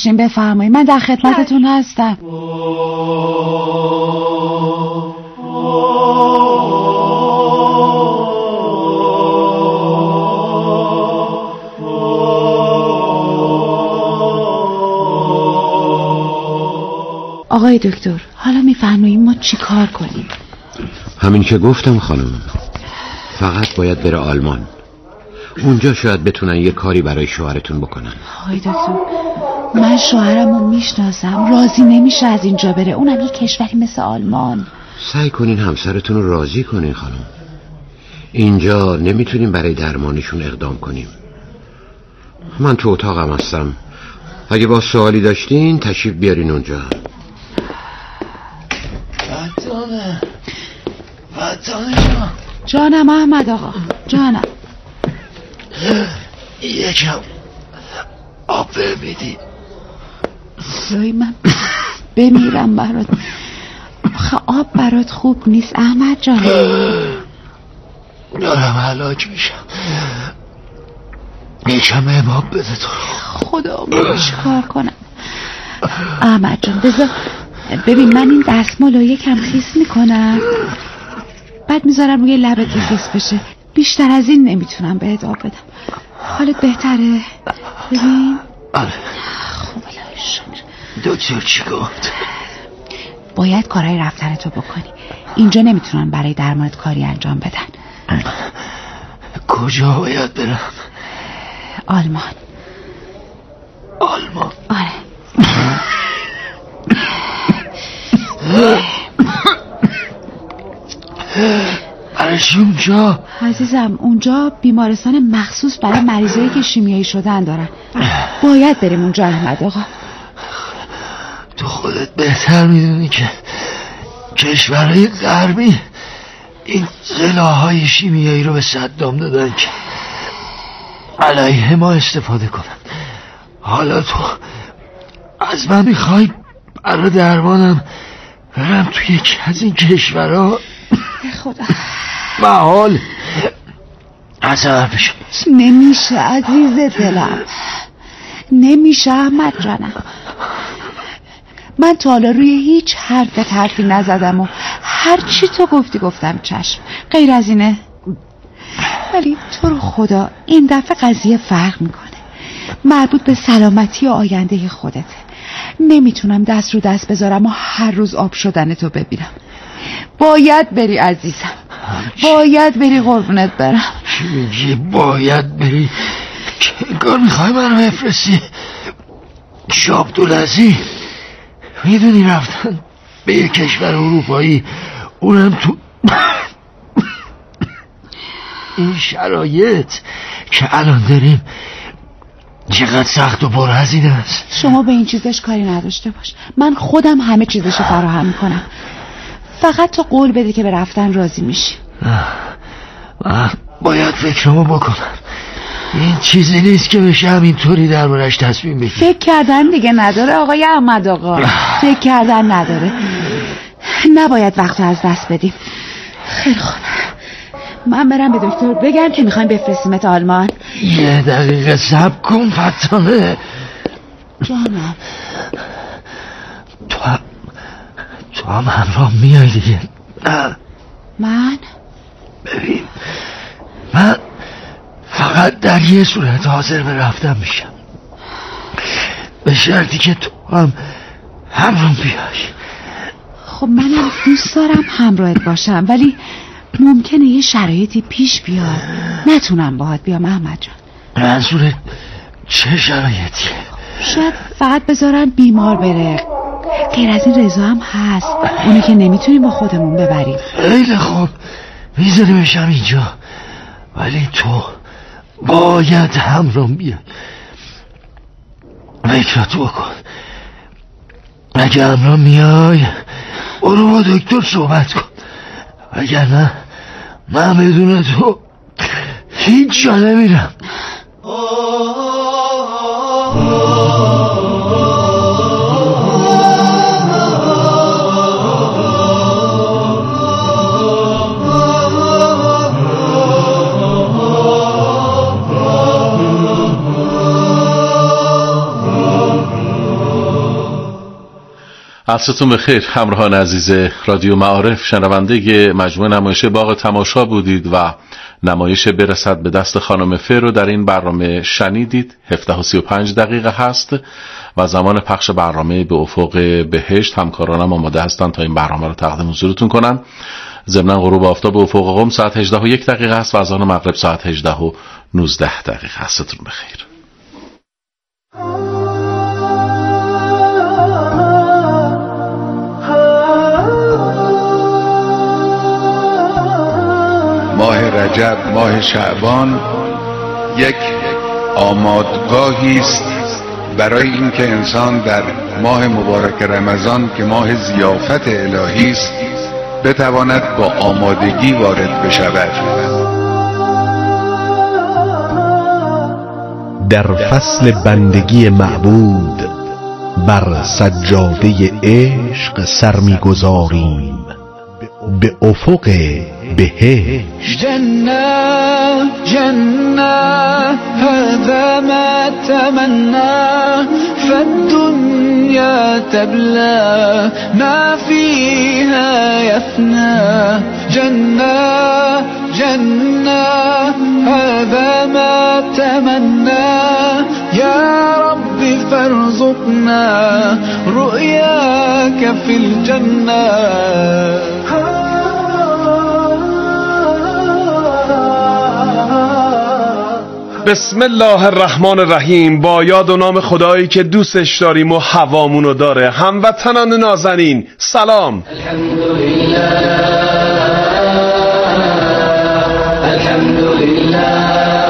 داشتین بفرمایید، من در خدمتتون هستم. آقای دکتر، حالا میفرمایید ما چی کار کنیم؟ همین که گفتم خانم، فقط باید بره آلمان. اونجا شاید بتونن یه کاری برای شوهرتون بکنن. آقای دکتر، من شوهرمو میشناسم، راضی نمیشه از اینجا بره، اونم یه کشوری مثل آلمان. سعی کنین همسرتون رو راضی کنین خانم. اینجا نمیتونیم برای درمانشون اقدام کنیم. من تو اتاقم هستم، اگه با سوالی داشتین تشریف بیارین اونجا. وطنه جانم احمد آقا، جانم. یکم آب بمیدی. جای من بمیرم برات. آخه آب برات خوب نیست احمد جان. دارم هلاک میشم. یکم اماب بده تو. خدا من چیکار کنم؟ احمد جان بذار ببین، من این دستمالو یکم خیس میکنم، بعد میذارم روی لبت که خیس بشه. بیشتر از این نمیتونم بهت آب بدم. حالت بهتره؟ ببین. آره. خب الهی شکر. دکتر چی گفت؟ باید کارهای رفتنتو بکنی. اینجا نمیتونن برای درمانت کاری انجام بدن. کجا باید برم؟ آلمان. آلمان؟ آره. برای چی اونجا؟ عزیزم اونجا بیمارستان مخصوص برای مریضایی که شیمیایی شدن دارن. باید بریم اونجا احمد آقا. تو خودت بهتر میدونی که کشورهای غربی این غلاهای شیمیایی رو به صدام دادن که علیه ما استفاده کنن. حالا تو از من میخوای برای درمانم برم توی یکی از این کشورها؟ خدا محال. عذاب بشم. نمیشه عزیز دلم، نمیشه احمد جانم. من تا حالا روی هیچ حرفی نزدم و هر چی تو گفتی گفتم چشم، غیر از اینه. ولی تو رو خدا این دفعه قضیه فرق میکنه، مربوط به سلامتی و آینده خودته. نمیتونم دست رو دست بذارم و هر روز آب شدن تو ببینم. باید بری عزیزم، باید بری قربونت برم. چی میگی باید بری؟ که انگار میخوای منو بفرستی شابدولزی. میدونی رفتن به یک کشور اروپایی، اونم تو این شرایط که الان داریم، چقدر سخت و پرهزینه است. شما به این چیزش کاری نداشته باش، من خودم همه چیزشو فراهم میکنم. فقط تو قول بده که به رفتن راضی میشی. من باید فکرمو بکنم. این چیزی نیست که بشه همینطوری دربارش تصمیم بگیرم. فکر کردن دیگه نداره آقای احمد آقا، فکر کردن نداره. نباید وقت از دست بدیم. خیلی خوب، من برم به دکتر بگم که میخوایم بفرستیمت آلمان. یه دقیقه صبر کن فتانه جانم. تو هم همراه میای دیگه؟ من؟ ببین، من فقط در یه صورت حاضر به رفتن میشم، به شرطی که تو هم همراه بیای. خب منم دوست دارم همراهت باشم، ولی ممکنه یه شرایطی پیش بیاد نتونم باهات بیام احمد جان. منظورت چه شرایطی؟ شاید فقط بذارن بیمار بره. غیر از این رضا هم هست، اونی که نمیتونیم با خودمون ببریم. خیلی خوب، میذاریمشم اینجا، ولی تو باید همراه بیای. فکراتو بکن. اگه همراه میای برو با دکتر صحبت کن، اگر نه من بدون تو هیچ جا نمیرم. عصرتون بخیر همراهان عزیز رادیو معارف، شنونده مجموعه نمایش باغ تماشا بودید و نمایش برسد به دست خانم فر رو در این برنامه شنیدید. 17:35 هست و زمان پخش برنامه به افق بهشت. همکارانم آماده هستند تا این برنامه رو تقدیم حضورتون کنن. ضمن غروب آفتاب به افق قم ساعت 18:01 هست و اذان مغرب ساعت 18:19 هستتون بخیر. ماه رجب، ماه شعبان یک آمادگاهی است برای اینکه انسان در ماه مبارک رمضان که ماه ضیافت الهی است بتواند با آمادگی وارد بشود. در فصل بندگی معبود بر سجاده عشق سر می‌گذاریم به افق بهشت. جنة جنة هذا ما تمنى فالدنيا تبلى ما فيها يفنى. جنة جنة هذا ما تمنى يا رب فارزقنا رؤياك في الجنة. بسم الله الرحمن الرحیم. با یاد و نام خدایی که دوستش داریم و هوامونو داره. هموطنان نازنین سلام. الحمدلله الحمدلله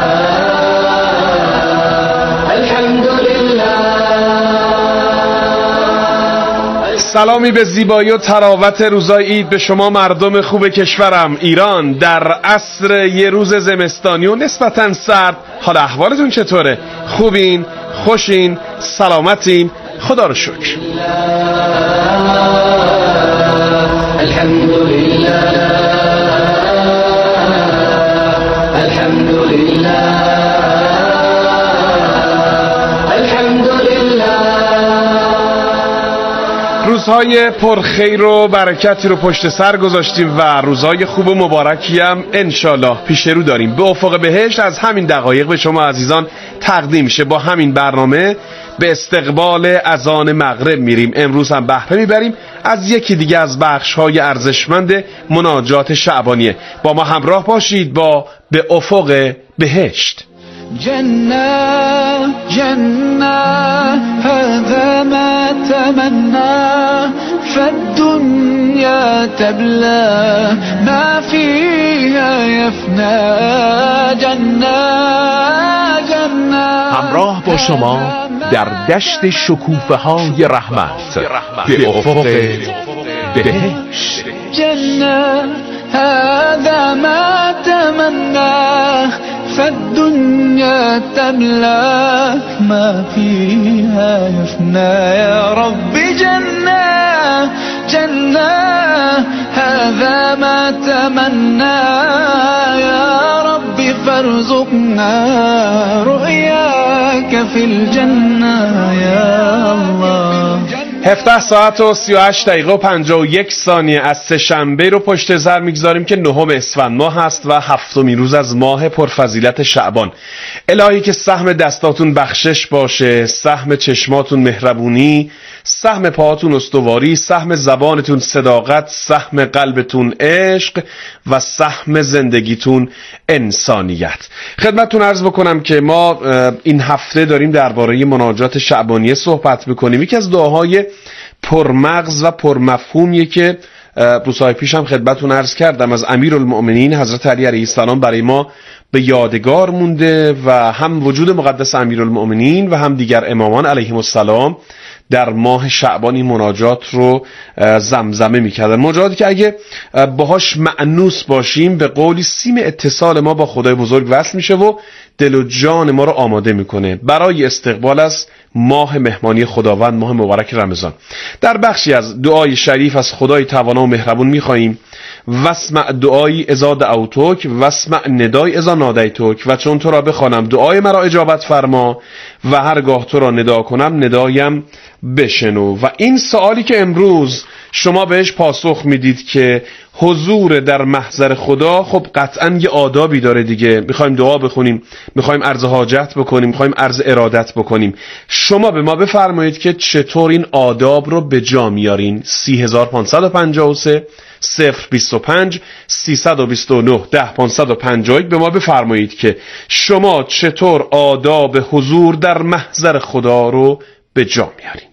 سلامی به زیبایی و تراوت روزای عید به شما مردم خوب کشورم ایران در عصر یه روز زمستانی و نسبتاً سرد. حالا احوالتون چطوره؟ خوبین؟ خوشین؟ سلامتین؟ خدا رو شکر. الحمدلله الحمدلله روزهای پرخیر و برکتی رو پشت سر گذاشتیم و روزهای خوب و مبارکی هم انشالله پیش رو داریم. به افق بهشت از همین دقایق به شما عزیزان تقدیم میشه. با همین برنامه به استقبال اذان مغرب میریم. امروز هم بهره میبریم از یکی دیگه از بخش‌های ارزشمند مناجات شعبانیه. با ما همراه باشید با به افق بهشت. جنة جنة هذا ما تمنى فالدنيا تبلى ما فيها يفنى. جنة جنة همراه با شما در دشت شکوفه های رحمت به افق بهشت. جنة هذا ما تمنى فالدنيا تملأ ما فيها يفنى. يا رب جنة جنة هذا ما تمنى يا رب فارزقنا رؤياك في الجنة يا الله. 17 ساعت و 38 دقیقه و 51 ثانیه از سه‌شنبه رو پشت سر میگذاریم که 9 اسفند ماه هست و 7مین روز از ماه پرفضیلت شعبان. الهی که سهم دستاتون بخشش باشه، سهم چشماتون مهربونی، سهم پاهاتون استواری، سهم زبانتون صداقت، سهم قلبتون عشق و سهم زندگیتون انسانیت. خدمتتون عرض بکنم که ما این هفته داریم درباره مناجات شعبانیه صحبت میکنیم. یکی از دعاهای پرمغز و پرمفهومیه که روزهای پیش هم خدمتتون عرض کردم از امیرالمؤمنین حضرت علی علیه السلام برای ما به یادگار مونده و هم وجود مقدس امیرالمؤمنین و هم دیگر امامان علیهم السلام در ماه شعبان این مناجات رو زمزمه میکردن. مناجاتی که اگه باهاش مأنوس باشیم به قولی سیم اتصال ما با خدای بزرگ وصل میشه و دل و جان ما رو آماده میکنه برای استقبال از ماه مهمانی خداوند، ماه مبارک رمضان. در بخشی از دعای شریف از خدای توانا و مهربون می‌خواهیم: واسمع دعایی اذا دعوتک واسمع ندای اذا نادیتک، و چون تو را بخوانم دعای مرا اجابت فرما و هرگاه تو را ندا کنم ندایم بشنو. و این سوالی که امروز شما بهش پاسخ میدید که حضور در محضر خدا خب قطعاً یه آدابی داره دیگه. میخوایم دعا بخونیم، میخوایم عرض حاجت بکنیم، میخوایم عرض ارادت بکنیم. شما به ما بفرمایید که چطور این آداب رو به جا میارین. 3553 025 329 10551 به ما بفرمایید که شما چطور آداب حضور در محضر خدا رو به جا میارین.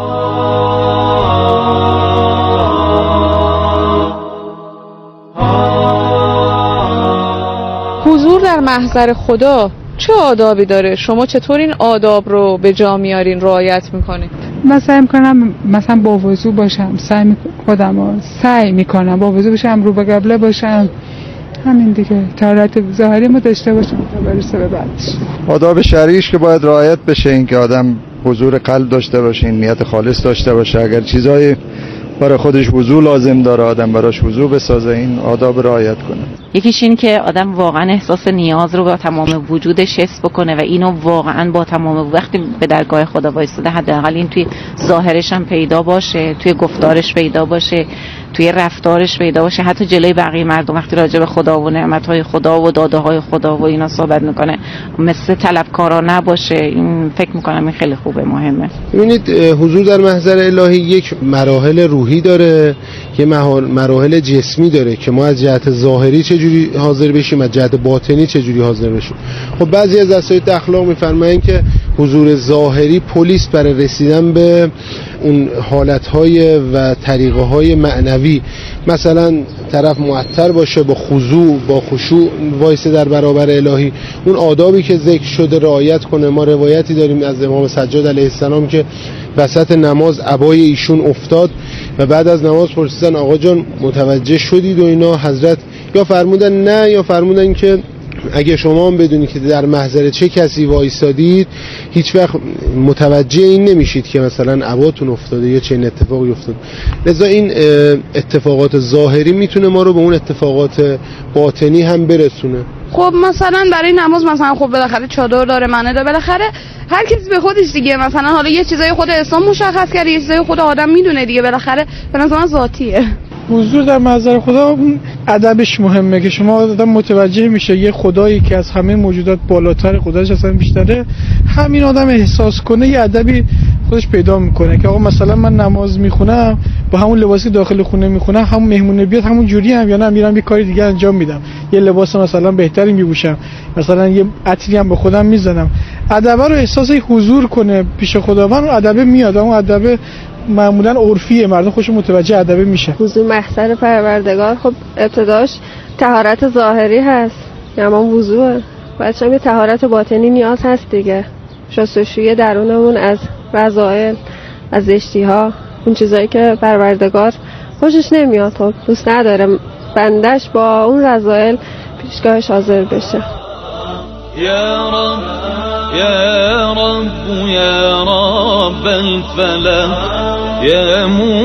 حضور در محضر خدا چه آدابی داره؟ شما چطور این آداب رو به جا میارین، رعایت میکنید؟ من سعی میکنم مثلا با وضو باشم، سعی میکنم با وضو باشم، رو به قبله باشم، همین دیگه. طهارت ظاهری ما داشته باشم تا برسه به بعدش. آداب شرعیش که باید رعایت بشه این که آدم حضور قلب داشته باشه، نیت خالص داشته باشه. اگر چیزای برای خودش وضو لازم داره آدم براش وضو بسازه، این آداب رعایت کنه. یکیش این که آدم واقعا احساس نیاز رو با تمام وجودش حس بکنه و اینو واقعا با تمام وقتی به درگاه خدا وایساده حداقل این توی ظاهرش هم پیدا باشه، توی گفتارش پیدا باشه، توی رفتارش پیدا باشه، حتی جلوی بقیه مردم وقتی راجع به خدا و نعمت‌های خدا و داده‌های خدا و اینا صحبت میکنه مثل طلبکارا نباشه. این فکر میکنم این خیلی خوبه، مهمه. ببینید حضور در محضر الهی یک مراحل روحی داره، یه مراحل جسمی داره که ما از جهت ظاهری چجوری حاضر بشیم، از جهت باطنی چجوری حاضر بشیم. خب بعضی از اساتید اخلاق میفرمایند که حضور ظاهری پلیس برای رسیدن به اون حالتهای و طریقه‌های معنوی، مثلا طرف معطر باشه، با خضوع با خشوع وایسه در برابر الهی، اون آدابی که ذکر شده رعایت کنه. ما روایتی داریم از امام سجاد علیه السلام که وسط نماز عبای ایشون افتاد و بعد از نماز پرسیدن آقا جان متوجه شدید و اینا؟ حضرت یا فرمودن نه، یا فرمودن که اگه شما هم بدونید که در محضر چه کسی وایسادید هیچ وقت متوجه این نمیشید که مثلا عباتون افتاده یا چه اتفاقی افتاد. لذا این اتفاقات ظاهری میتونه ما رو به اون اتفاقات باطنی هم برسونه. خب مثلا برای نماز مثلا خب بالاخره چادر داره، منه داره، بالاخره هر کسی به خودش دیگه. مثلا حالا یه چیزای خود اسلام مشخص کرده، یه چیزای خود آدم میدونه دیگه، بالاخره به نظر من ذاتیه. حضور در محضر خدا اون ادبش مهمه که شما آدم متوجه میشه یه خدایی که از همه موجودات بالاتر، خداش اصلا بیشتره، همین آدم احساس کنه یه ادبی خودش پیدا میکنه که آقا مثلا من نماز میخونم با همون لباسی داخل خونه میخونم، همون مهمونه بیاد همون جوری هم، یا نه میرم یه کاری دیگه انجام میدم، یه لباس مثلا بهتری میپوشم، مثلا یه عطری هم به خودم میزنم. ادب رو احساس حضور کنه پیش خداوند، اون ادب میاد، اون ادب معمولا عرفیه، مردم خوشون متوجه ادبه میشه. حضور محضر پروردگار خب ابتداش طهارت ظاهری هست، یعنی وضوء، بعدش هم یه طهارت باطنی نیاز هست دیگه، شستشوی درونمون از رذائل، از زشتی‌ها، اون چیزایی که پروردگار خوشش نمیاد، خب دوست نداره بندش با اون رذائل پیشگاهش حاضر بشه. یا رب یا رب یا رب الفلق یا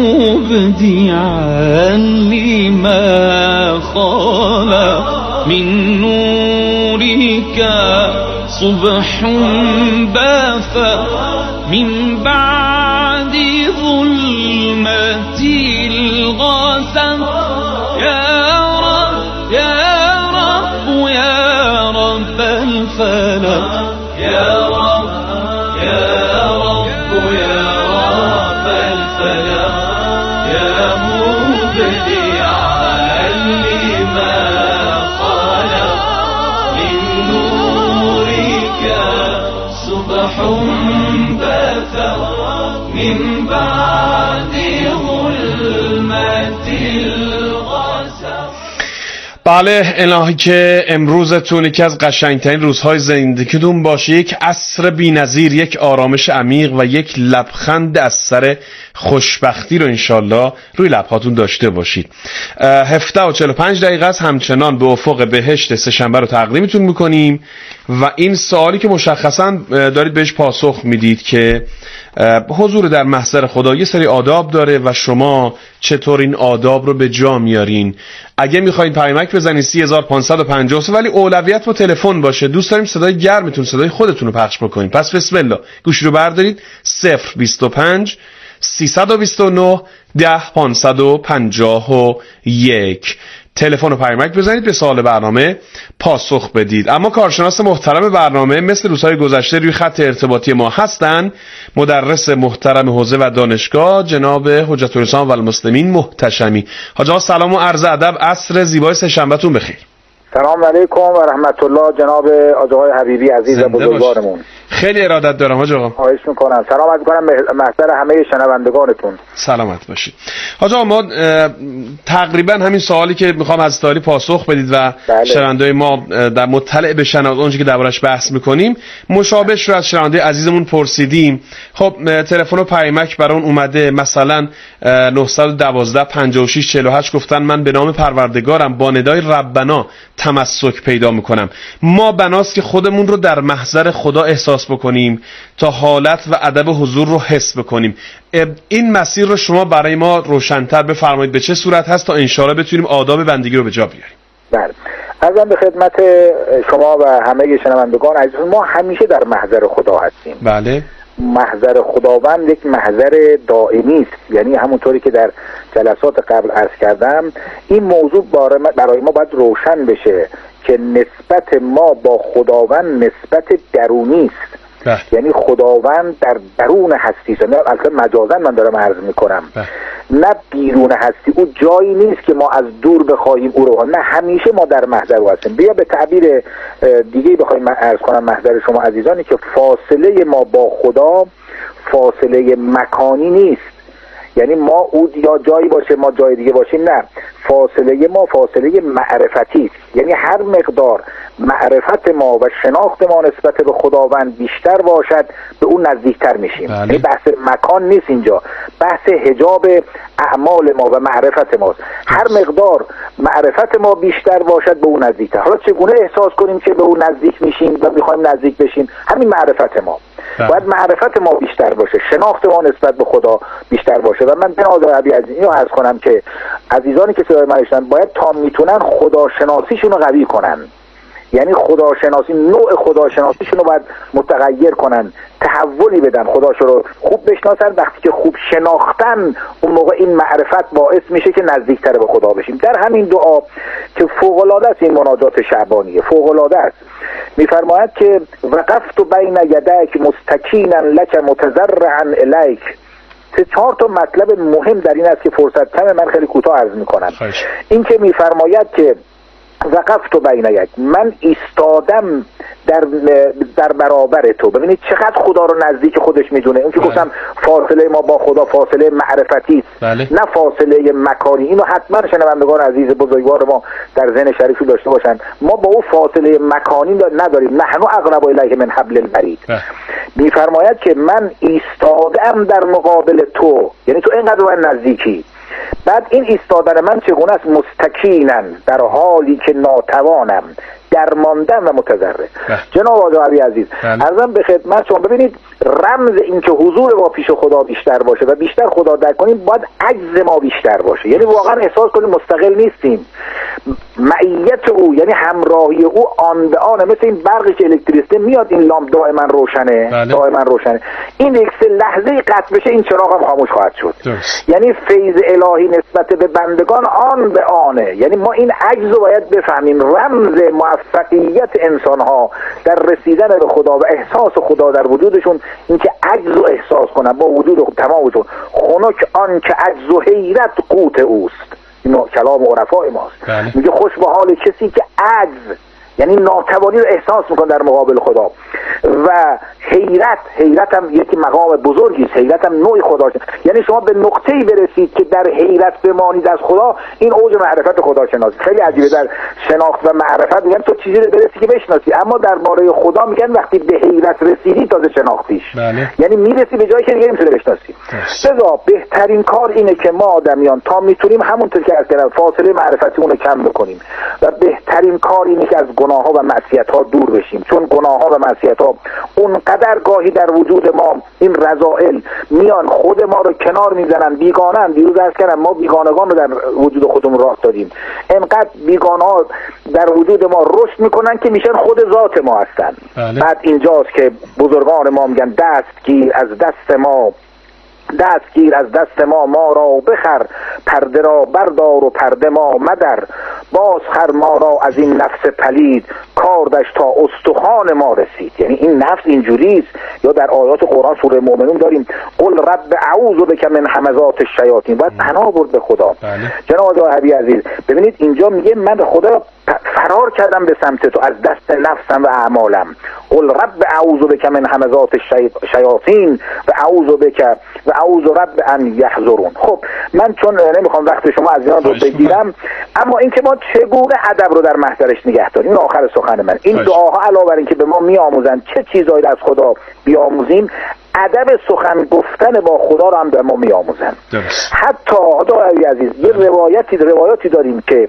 مبدعا لما خلق من نورك صبح بات من بعد ظلمة الغسق يا رب يا رب يا رب الفلق يا رب يا رب يا رب الفلق يا مبدعا لما خلق من نورك صبح بات من بعد ظلمة الغسق. بله، الهی که امروزتون یکی از قشنگترین روزهای زندگیتون باشه، یک عصر بی‌نظیر، یک آرامش عمیق و یک لبخند از سر خوشبختی رو انشالله روی لبهاتون داشته باشید. 17:45 است. همچنان به افق بهشت سه‌شنبه رو تقدیمتون میکنیم و این سوالی که مشخصا دارید بهش پاسخ میدید که حضور در محضر خدا یه سری آداب داره و شما چطور این آداب رو به جا میارین. اگه میخواین پیامک بزنید 3550 ولی اولویت با تلفن باشه. دوست داریم صدای گرمتون، صدای خودتون رو پخش بکنین. پس بسم الله، گوشی رو بردارید. 025 329 10551 تلفن و پیامک بزنید، به سوال برنامه پاسخ بدید. اما کارشناس محترم برنامه مثل روزهای گذشته روی خط ارتباطی ما هستن. مدرس محترم حوزه و دانشگاه جناب حجت الاسلام و المسلمین محتشمی. حاج آقا سلام و عرض ادب، عصر زیبای سه‌شنبه‌تون بخیر. سلام علیکم و رحمت الله جناب آقای حبیبی عزیز بزرگوارمون. خیلی ارادت دارم حاج آقا. خواهش میکنم. سلامت میکنم محضر همه شنوندگانتون. سلامت باشید. حاج آقا ما تقریبا همین سوالی که میخوام از تالی پاسخ بدید و شنونده‌های ما در مطلع بشن از اونچه که دربارش بحث میکنیم، مشابهش رو از شنونده عزیزمون پرسیدیم. خب تلفن و پیامک برای اون اومده، مثلا 912 56 48 گفتن من به نام پروردگارم با ندای ربنا تمسک پیدا میکنم. ما بناست که خودمون رو در محضر خدا احساس بکنیم تا حالت و ادب حضور رو حس بکنیم. این مسیر رو شما برای ما روشن‌تر بفرمایید به چه صورت هست تا انشاءالله بتونیم آداب بندگی رو به جا بیاریم. بله، عرضم به خدمت شما و همه شنوندگان عزیز، ما همیشه در محضر خدا هستیم. بله، محضر خداوند یک محضر دائمی است. یعنی همونطوری که در جلسات قبل عرض کردم، این موضوع برای ما باید روشن بشه که نسبت ما با خداوند نسبت درونی است. یعنی خداوند در درون هستی است. البته مجازاً من دارم عرض میکنم، نه بیرون هستی. او جایی نیست که ما از دور بخواهیم او رو، نه، همیشه ما در محضر او هستیم. بیا به تعبیر دیگه بخوایم عرض کنم محضر شما عزیزانی، که فاصله ما با خدا فاصله مکانی نیست. یعنی ما او یا جایی باشه ما جای دیگه باشیم، نه، فاصله ما فاصله معرفتی است. یعنی هر مقدار معرفت ما و شناخت ما نسبت به خداوند بیشتر باشد به اون نزدیکتر میشیم. یعنی بحث مکان نیست اینجا، بحث حجاب اعمال ما و معرفت ماست. هر مقدار معرفت ما بیشتر باشد به اون نزدیکتر. حالا چگونه احساس کنیم که به اون نزدیک میشیم و میخوایم نزدیک بشیم؟ همین معرفت ما. باید معرفت ما بیشتر باشه، شناخت ما نسبت به خدا بیشتر باشه. و من به آدابی از اینو عرض کنم که عزیزانی که صدای من میشنون باید تا میتونن خداشناسیشون رو قوی کنن. یعنی خداشناسی، نوع خداشناسیشون رو باید متغیر کنن، تحولی بدن، خداشو رو خوب بشناسن. وقتی که خوب شناختن، اون موقع این معرفت باعث میشه که نزدیکتر به خدا بشیم. در همین دعا که فوق‌العاده است، این مناجات شعبانیه، فوق‌العاده است، میفرماید که وقفت بین یدیک مستکینا لک متضرعا الیک. 4 تا مطلب مهم در این است که فرصت کمه، من خیلی کوتاه عرض میکنم. این که میفرماید که وقفت بین یک، من ایستادم در برابر تو. ببینید چقدر خدا رو نزدیک خودش میدونه. اون که گفتم فاصله ما با خدا فاصله معرفتی است، نه فاصله مکانی. اینو حتما شنوندگان عزیز بزرگوار ما در ذهن شریفی داشته باشن. ما با او فاصله مکانی نداریم، نحن اقرب الیه من حبل الورید. میفرماید که من ایستادم در مقابل تو، یعنی تو اینقدر من نزدیکی. بعد این ایستادن من چگونه است؟ مستکینن، در حالی که ناتوانم، درماندم و متضرر. جناب آقای عزیز، عرضم به خدمت شما، ببینید رمز این که حضور ما پیش خدا بیشتر باشه و بیشتر خدا درک کنیم، باید عجز ما بیشتر باشه. یعنی واقعا احساس کنیم مستقل نیستیم. معیت او یعنی همراهی او آن به آن، مثل این برقی که الکتریسته میاد، این لامپ دائما روشنه، دائما روشنه. این یک لحظه قطع بشه این چراغ هم خاموش خواهد شد. یعنی فیض الهی نسبت به بندگان آن به آنه. یعنی ما این عجز رو باید بفهمیم. رمز موفقیت انسان ها در رسیدن به خدا و احساس خدا در وجودشون این که عجز رو احساس کنن با وجود تمامشون. خنک آن که عجز و حیرت قوت اوست. اینو کلام عرفای ماست. میگه خوش به حال کسی که عجز یعنی ناتوانی رو احساس میکنه در مقابل خدا. و حیرت هم یکی مقام بزرگی است، حیرت هم نوعی خداست. یعنی شما به نقطه‌ای برسید که در حیرت بمانید از خدا، این اوج معرفت خداشناسی. خیلی عجیبه، در شناخت و معرفت میگن تو چیزی رو برسی که بشناسی، اما درباره خدا میگن وقتی به حیرت رسیدی تازه شناختیش. بله. یعنی میرسی به جایی که دیگه نمیتونه بشناسی. لذا بهترین کار اینه که ما آدمیان تا میتونیم همونطور که از کردم فاصله معرفتیمون رو کم بکنیم و بهترین کار اینه که از گناه‌ها و معصیت‌ها دور بشیم، چون گناه‌ها و معصیت‌ها اونقدر گاهی در وجود ما این رذائل میان خود ما رو کنار میزنن، بیگانن. دیروز عرض کردم ما بیگانگان رو در وجود خودمون راه دادیم، انقدر بیگانه‌ها در وجود ما رشد میکنن که میشن خود ذات ما هستن. بعد اینجاست که بزرگان ما میگن دستگیر از دست ما ما را بخر، پرده را بردار و پرده ما مدر، باز خر ما را از این نفس پلید، کاردش تا استخوان ما رسید. یعنی این نفس اینجوریست. یا در آیات قرآن سوره مومنون داریم قل رب اعوذ بک من همزات الشیاطین، باید پناه برد به خدا. جناب آقای عزیز ببینید اینجا میگه من به خدا فرار کردم به سمت تو از دست نفسم و اعمالم. قل رب اعوذ بک من همزات الشیاطین و اعوذ رب ان یحضرون. خب من چون نمیخوام وقت شما از اینا رو بگیرم، اما اینکه ما چگونه ادب رو در محضرش نگه داریم، این آخر سخن من. این دعاها علاوه بر اینکه به ما میآموزن چه چیزایی از خدا بیاموزیم، ادب سخن گفتن با خدا رو هم به ما میآموزن. حتی آقای عزیز یه روایاتی داریم که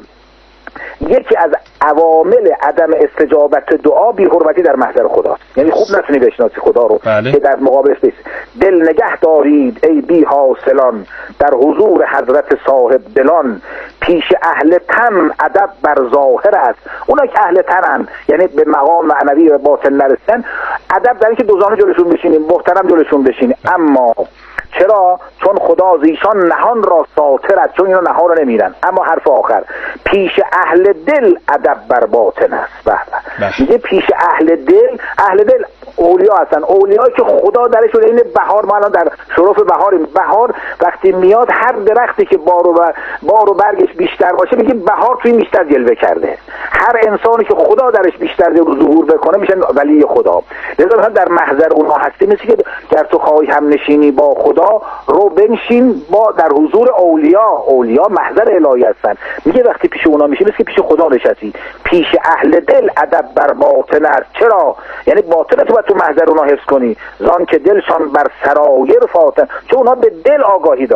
یکی از عوامل عدم استجابت دعا بی‌حرمتی در محضر خداست. یعنی خوب نتونی بشناسی خدا رو که در مقابلش بیست. دل نگه دارید ای بی حاصلان، در حضور حضرت صاحب دلان، پیش اهل تن ادب بر ظاهر است. اونا که اهل تنن یعنی به مقام معنوی و باطن نرسیدن، ادب در این که دوزانه جلوشون بشینیم، محترم جلوشون بشینیم. اما چرا؟ چون خدا زیشان نهان را ساتر است، چون اینا نهان رو نمیرن. اما حرف آخر پیش اهل دل ادب بر باطن است. میگه پیش اهل دل اولیا هستن، اولیایی که خدا درشون. این بهار، ما الان در شرف بهاریم. بهار وقتی میاد هر درختی که بار و برگش بیشتر باشه میگه بهار توی بیشتر جلوه کرده. هر انسانی که خدا درش بیشتر ظهور بکنه میشه ولی خدا. لذا در محضر اونها هستی، مثل که گر تو خواهی هم نشینی با خدا، رو بنشین با در حضور اولیا محضر الهی هستن. میگه وقتی پیش اونا میشی مثل که پیش خدا نشستی. پیش اهل دل ادب بر باطن است. چرا؟ یعنی باطن تو باید تو محضر اونا حفظ کنی، زان که دلشان بر سرایر فاطن، چون اونا به دل آگاهی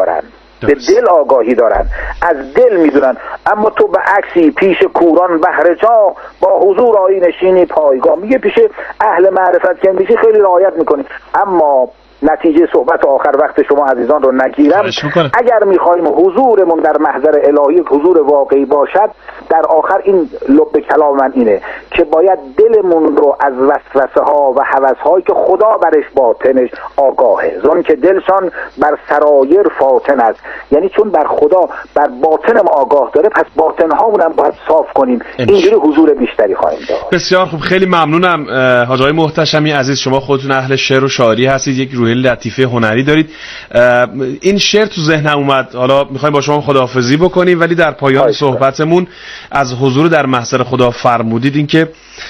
دارن، از دل میدونن. اما تو به عکسی پیش کوران بهر جا، با حضور آیی نشینی پایگاه. میگه پیش اهل معرفت که میشی خیلی رعایت میکنی. اما نتیجه صحبت آخر وقت شما عزیزان رو نگیرم، اگر میخوایم حضورمون در محضر الهی حضور واقعی باشد، در آخر این لب کلام من اینه که باید دلمون رو از وسوسه ها و هوس هایی که خدا برش باطنش آگاهه، زن که دلشان بر سرایر فاطن است. یعنی چون بر خدا بر باطن ما آگاه داره، پس باطن هامون هم باید صاف کنیم، اینجوری حضور بیشتری خواهیم داشت. بسیار خوب، خیلی ممنونم حاج آقای محتشمی عزیز. شما خودتون اهل شعر و شاعری هستید، یک روح لطیفه هنری دارید. این شعر تو ذهنم اومد، حالا میخوایم با شما خداحافظی بکنیم، ولی در پایان صحبتمون از حضور در محضر خدا فرمودید اینکه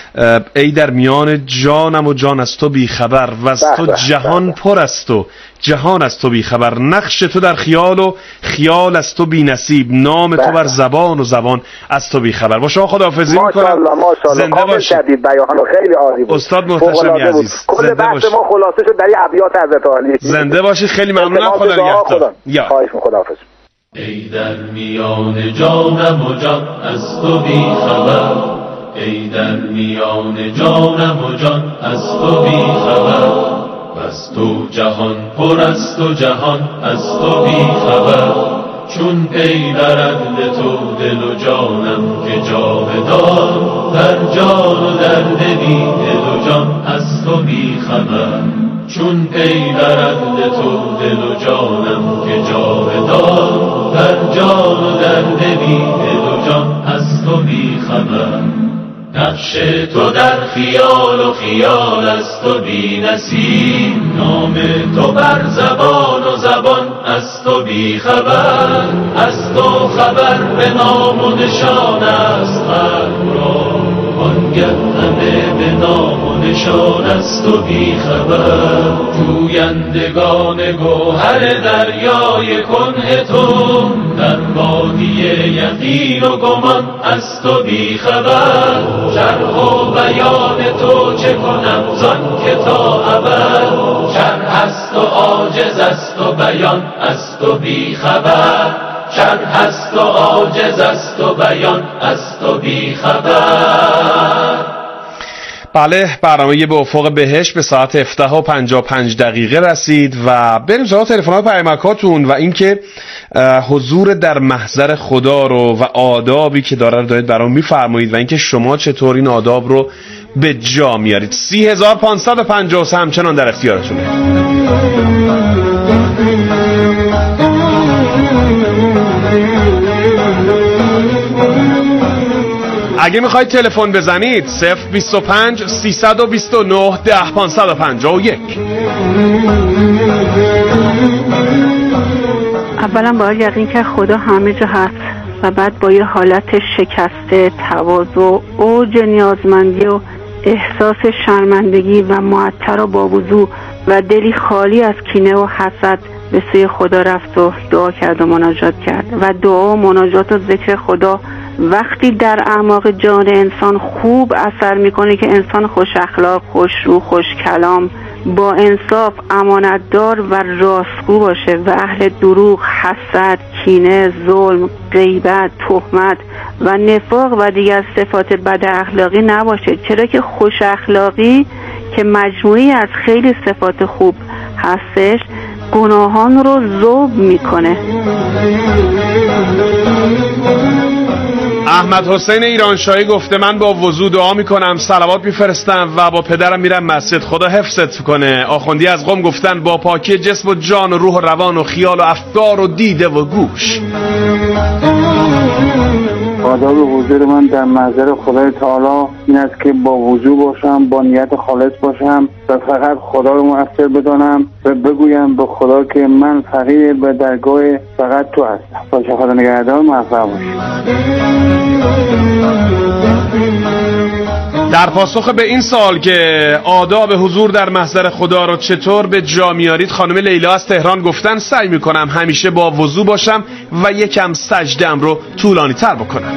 ای در میان جانم و جان از تو بی خبر، و از تو جهان پر است و جهان از تو بی خبر، نقش تو در خیال و خیال از تو بی نصیب، نام تو بر زبان و زبان از تو بی خبر. با شما خداحافظی میکنم. زنده باشید. بیان خیلی عالی بود. استاد محتشمی عزیز، کل بحث ما خلاصه شد در این ابیات حضرت عالی. زنده باشید. خیلی ممنونم. خدا نگهدار. خداحافظ. ای در میان جانم و جان از تو بی خبر، ای در میان جانم و جان از تو بی خبر، از تو جهان پر است و جهان از تو بی خبر، چون پی برند تو دل و جانم که جاودان، در جان و در دل و جان از تو بی خبر، چون پی برند تو دل و جانم که جاودان، در جان و در دل و جان از تو بی خبر، نقش تو در خیال و خیال از تو بی نصیب، نام تو بر زبان و زبان از تو بی خبر، از تو خبر به نام و نشان است خلق را، باید همه به نام و نشان است و بی خبر. جویندگان گوهر دریای کنه تو در وادی یقین و گمان است و بی خبر. شرح و بیان تو چه کنم زان که تا ابد شرح است و عاجز است و بیان است و بی خبر. شرح است و عاجز است و بیان است و بی خبر. بله، برنامه به افق بهشت به ساعت 17:55 رسید و بریم سراغ تلفن‌ها و پیامکاتون و اینکه حضور در محضر خدا رو و آدابی که دارید برام میفرمایید و اینکه شما چطور این آداب رو به جا میارید. 3553 همچنان در اختیارتونه. اگه میخواید تلفن بزنید 025 329 10551. اولا باید یقین که خدا همه جا هست و بعد با یه حالت شکسته، تواضع، اوج نیازمندی و احساس شرمندگی و معطر و با وضو و دلی خالی از کینه و حسد به سوی خدا رفت و دعا کرد و مناجات کرد. و دعا و مناجات و ذکر خدا وقتی در اعماق جان انسان خوب اثر میکنه که انسان خوش اخلاق، خوش رو، خوش کلام، با انصاف، امانتدار و راستگو باشه و اهل دروغ، حسد، کینه، ظلم، غیبت، تهمت و نفاق و دیگر صفات بد اخلاقی نباشه. چرا که خوش اخلاقی که مجموعی از خیلی صفات خوب هستش گناهان رو ذوب میکنه. احمد حسین ایرانشاهی گفته من با وضو دعا میکنم، صلوات میفرستم و با پدرم میرم مسجد، خدا حفظت کنه. آخوندی از قم گفتن با پاکی جسم و جان و روح و روان و خیال و افکار و دیده و گوش. آداب حضور من در محضر خدای تعالی این است که با وضو باشم، با نیت خالص باشم و فقط خدا رو مؤثر بدانم و بگویم به خدا که من فقیر به درگاه فقط تو هستم. باشه، خدا نگهدار، موفق باشید. در پاسخ به این سوال که آداب حضور در محضر خدا رو چطور به جا میارید، خانم لیلا از تهران گفتن سعی میکنم همیشه با وضو باشم و یکم سجده‌ام رو طولانی تر بکنم.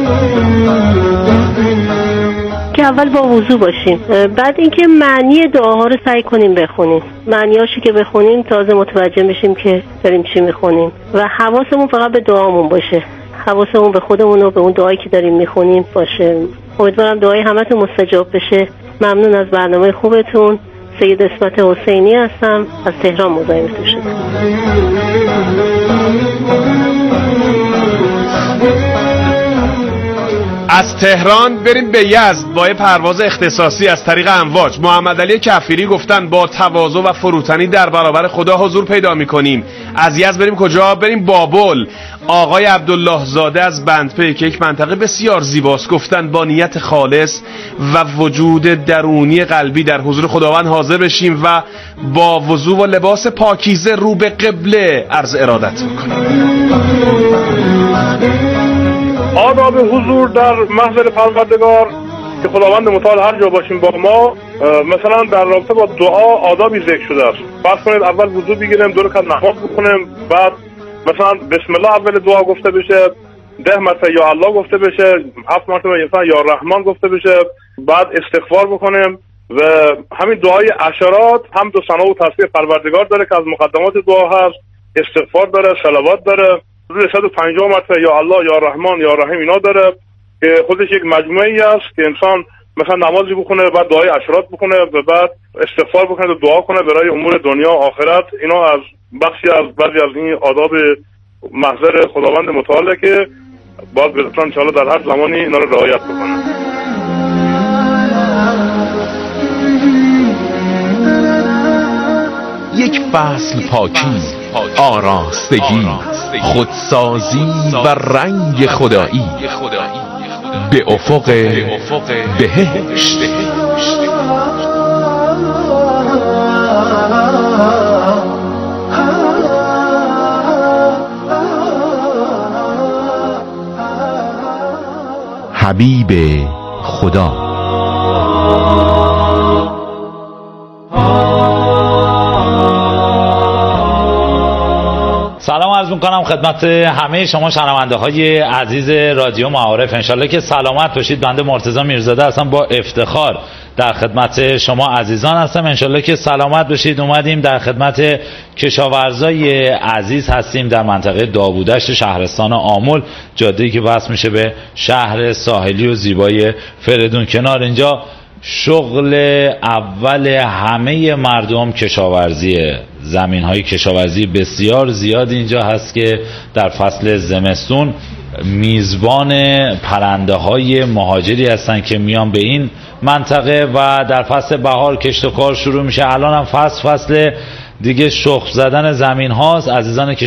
که اول با وضو باشیم، بعد اینکه معنی دعاها رو سعی کنیم بخونیم، معنیاشو که بخونیم تازه متوجه بشیم که داریم چی میخونیم و حواسمون فقط به دعامون باشه، حواسمون به خودمون و به اون دعایی که داریم میخونیم باشه. امیدوارم دعای همتون مستجاب بشه. ممنون از برنامه خوبتون. سید اسمت حسینی هستم، از تهران مزاحمتون شدم. از تهران بریم به یزد با پرواز اختصاصی از طریق امواج. محمد علی کفیری گفتن با تواضع و فروتنی در برابر خدا حضور پیدا می‌کنیم. از یزد بریم کجا؟ بریم بابل. آقای عبدالله زاده از بندپی که یک منطقه بسیار زیباست گفتن با نیت خالص و وجود درونی قلبی در حضور خداوند حاضر بشیم و با وضو و لباس پاکیزه رو به قبله عرض ارادت بکنیم. آداب حضور در محضر پروردگار که خداوند متعال هر جا باشیم با ما، مثلا در رابطه با دعا آدابی ذکر شده است. فرض کنید اول وضو بگیریم، 2 رکعت نماز بخونیم، بعد مثلا بسم الله اول دعا گفته بشه، 10 مرتبه یا الله گفته بشه، 7 مرتبه مثلا یا رحمان گفته بشه، بعد استغفار بکنیم و همین دعای عشرات حمد و ثنا و تسبیح پروردگار داره که از مقدمات دعا هست. استغفار داره، صلوات داره، حدود 150 مرتبه یا الله یا رحمان یا رحیم اینا داره که خودش یک مجموعه‌ای است که انسان مثلا نمازی بخونه، بعد دعای عشرات بکنه و بعد استغفار بکنه و دعا کنه برای امور دنیا و آخرت. اینا از بخشی از بعضی از این آداب محضر خداوند متعال که باید بهتون ان شاءالله در هر زمانی اینا رو رعایت بکنه. یک فصل پاکی، آراستگی، خودسازی و رنگ خدایی به افق بهشت. حبیب خدا. سلام عرض میکنم خدمت همه شما شنونده های عزیز رادیو معارف. انشالله که سلامت باشید. بنده مرتضی میرزاده هستم، با افتخار در خدمت شما عزیزان هستم. انشالله که سلامت باشید. اومدیم در خدمت کشاورزای عزیز هستیم در منطقه داووددشت شهرستان آمل، جاده‌ای که وصل میشه به شهر ساحلی و زیبای فریدون کنار. اینجا شغل اول همه مردم کشاورزیه. زمین‌های کشاورزی بسیار زیاد اینجا هست که در فصل زمستون میزبان پرنده‌های مهاجری هستن که میان به این منطقه و در فصل بهار کشت و کار شروع میشه. الان هم فصل دیگه شخم زدن زمین هاست. عزیزان